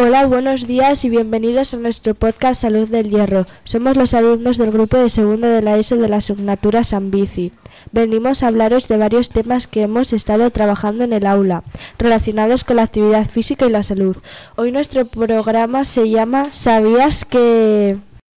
Hola, buenos días y bienvenidos a nuestro podcast Salud del Hierro. Somos los alumnos del grupo de segundo de la ESO de la asignatura San Bici. Venimos a hablaros de varios temas que hemos estado trabajando en el aula, relacionados con la actividad física y la salud. Hoy nuestro programa se llama ¿Sabías que...?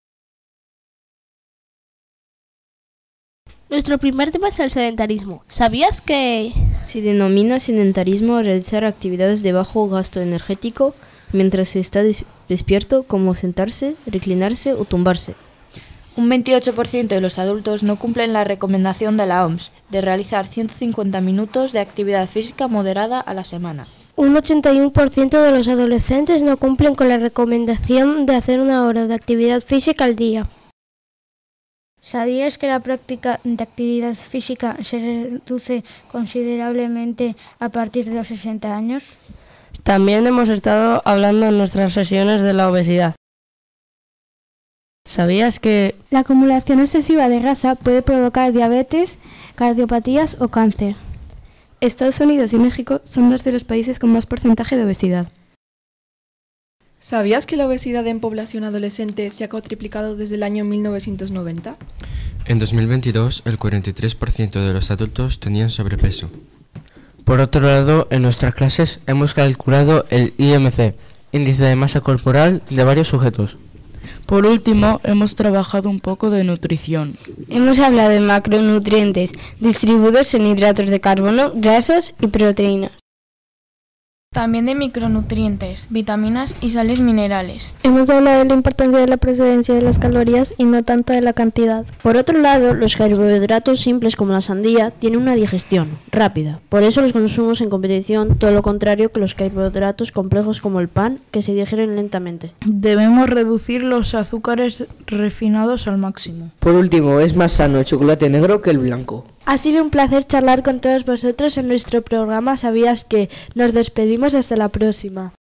Nuestro primer tema es el sedentarismo. ¿Sabías que...? Se denomina sedentarismo a realizar actividades de bajo gasto energético mientras se está despierto, como sentarse, reclinarse o tumbarse. Un 28% de los adultos no cumplen la recomendación de la OMS de realizar 150 minutos de actividad física moderada a la semana. Un 81% de los adolescentes no cumplen con la recomendación de hacer 1 hora de actividad física al día. ¿Sabías que la práctica de actividad física se reduce considerablemente a partir de los 60 años? También hemos estado hablando en nuestras sesiones de la obesidad. ¿Sabías que la acumulación excesiva de grasa puede provocar diabetes, cardiopatías o cáncer? Estados Unidos y México son 2 de los países con más porcentaje de obesidad. ¿Sabías que la obesidad en población adolescente se ha cuatriplicado desde el año 1990? En 2022, el 43% de los adultos tenían sobrepeso. Por otro lado, en nuestras clases hemos calculado el IMC, índice de masa corporal de varios sujetos. Por último, hemos trabajado un poco de nutrición. Hemos hablado de macronutrientes distribuidos en hidratos de carbono, grasas y proteínas. También de micronutrientes, vitaminas y sales minerales. Hemos hablado de la importancia de la procedencia de las calorías y no tanto de la cantidad. Por otro lado, los carbohidratos simples como la sandía tienen una digestión rápida. Por eso los consumimos en competición, todo lo contrario que los carbohidratos complejos como el pan, que se digieren lentamente. Debemos reducir los azúcares refinados al máximo. Por último, es más sano el chocolate negro que el blanco. Ha sido un placer charlar con todos vosotros en nuestro programa ¿Sabías que? Nos despedimos hasta la próxima.